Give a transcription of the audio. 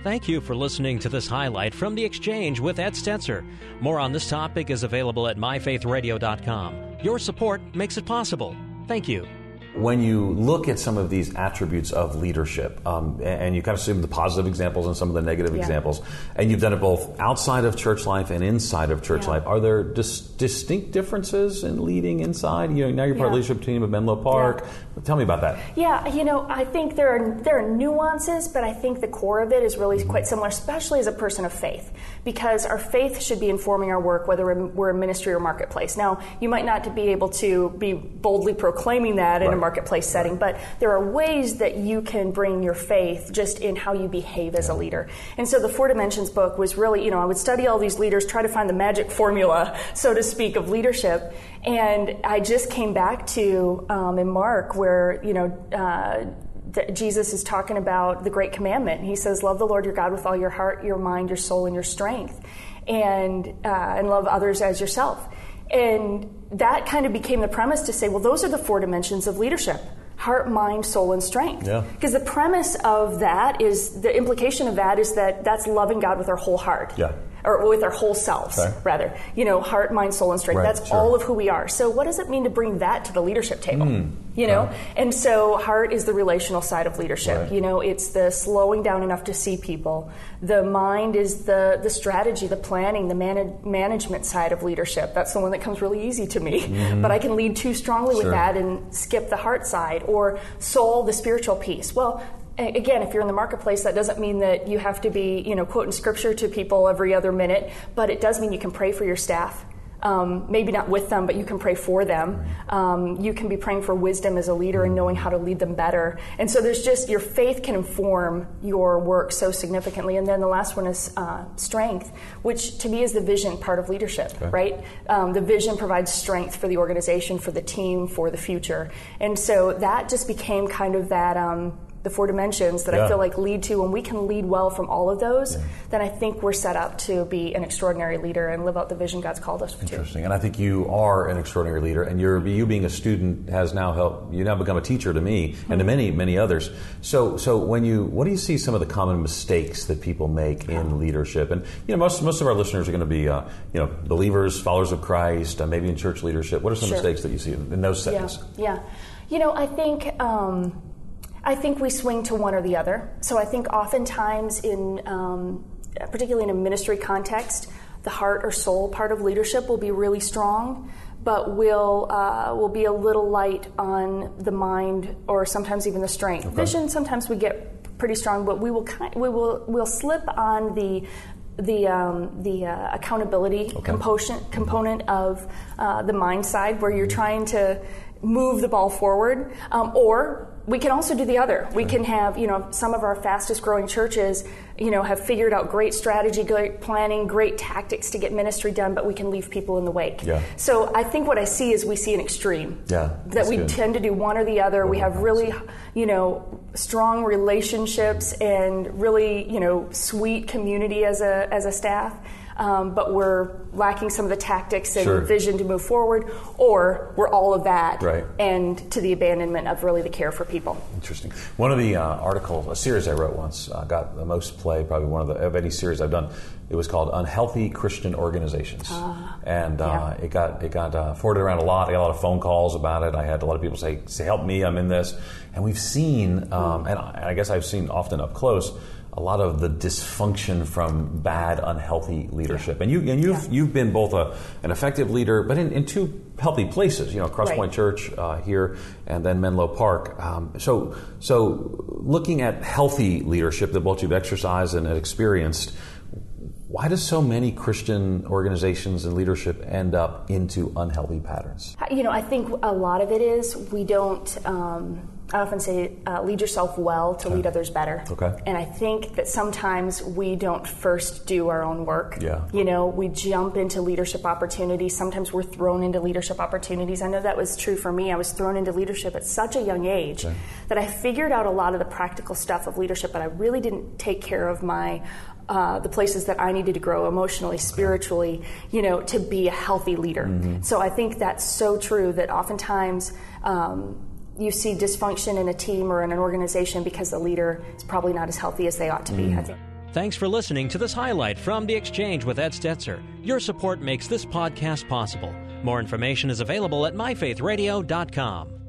Thank you for listening to this highlight from The Exchange with Ed Stetzer. More on this topic is available at myfaithradio.com. Your support makes it possible. Thank you. When you look at some of these attributes of leadership, and you kind of see the positive examples and some of the negative examples, and you've done it both outside of church life and inside of church life, are there distinct differences in leading inside? You know, now you're part of the leadership team of Menlo Park. Tell me about that. Yeah, you know, I think there are nuances, but I think the core of it is really quite similar, especially as a person of faith, because our faith should be informing our work, whether we're a ministry or marketplace. Now, you might not be able to be boldly proclaiming that in a marketplace setting, but there are ways that you can bring your faith just in how you behave as a leader. And so the Four Dimensions book was really, you know, I would study all these leaders, try to find the magic formula, so to speak, of leadership. And I just came back to in Mark where, you know, Jesus is talking about the great commandment. He says, love the Lord your God with all your heart, your mind, your soul, and your strength, and love others as yourself. And that kind of became the premise to say, well, those are the four dimensions of leadership: heart, mind, soul, and strength. Because the premise of that is, the implication of that is that that's loving God with our whole heart. Or with our whole selves, rather. You know, heart, mind, soul, and strength. That's all of who we are. So what does it mean to bring that to the leadership table? You know? And so heart is the relational side of leadership. You know, it's the slowing down enough to see people. The mind is the strategy, the planning, the management side of leadership. That's the one that comes really easy to me. But I can lead too strongly with that and skip the heart side. Or soul, the spiritual piece. Well, again, if you're in the marketplace, that doesn't mean that you have to be, you know, quoting scripture to people every other minute, but it does mean you can pray for your staff. Maybe not with them, but you can pray for them. You can be praying for wisdom as a leader and knowing how to lead them better. And so there's just, your faith can inform your work so significantly. And then the last one is strength, which to me is the vision part of leadership, right? The vision provides strength for the organization, for the team, for the future. And so that just became kind of that, the four dimensions that I feel like lead to, when we can lead well from all of those, then I think we're set up to be an extraordinary leader and live out the vision God's called us to. Interesting. And I think you are an extraordinary leader, and you being a student has now helped, you now become a teacher to me and to many, many others. So what do you see some of the common mistakes that people make in leadership? And, you know, most of our listeners are going to be, you know, believers, followers of Christ, maybe in church leadership. What are some mistakes that you see in those settings? You know, I think we swing to one or the other. So I think oftentimes particularly in a ministry context, the heart or soul part of leadership will be really strong, but will be a little light on the mind or sometimes even the strength. Vision, sometimes we get pretty strong, but we'll slip on the accountability component of the mind side, where you're trying to move the ball forward, or we can also do the other. We can have, you know, some of our fastest growing churches, you know, have figured out great strategy, great planning, great tactics to get ministry done, but we can leave people in the wake. So I think what I see is we see an extreme. That we tend to do one or the other. We have really, you know, strong relationships and really, you know, sweet community as a staff. But we're lacking some of the tactics and vision to move forward, or we're all of that and to the abandonment of really the care for people. Interesting. One of the a series I wrote once, got the most play, probably one of any series I've done. It was called Unhealthy Christian Organizations. It got forwarded around a lot. I got a lot of phone calls about it. I had a lot of people say help me, I'm in this. And we've seen, and I guess I've seen often up close, a lot of the dysfunction from bad, unhealthy leadership. And you've been both an effective leader, but in two healthy places, you know, Crosspoint Church here, and then Menlo Park. So looking at healthy leadership that both you've exercised and experienced, why do so many Christian organizations and leadership end up into unhealthy patterns? You know, I think a lot of it is we don't, I often say, lead yourself well to lead others better. And I think that sometimes we don't first do our own work. You know, we jump into leadership opportunities. Sometimes we're thrown into leadership opportunities. I know that was true for me. I was thrown into leadership at such a young age that I figured out a lot of the practical stuff of leadership, but I really didn't take care of my the places that I needed to grow emotionally, spiritually, you know, to be a healthy leader. So I think that's so true that oftentimes you see dysfunction in a team or in an organization because the leader is probably not as healthy as they ought to be, I think. Thanks for listening to this highlight from The Exchange with Ed Stetzer. Your support makes this podcast possible. More information is available at myfaithradio.com.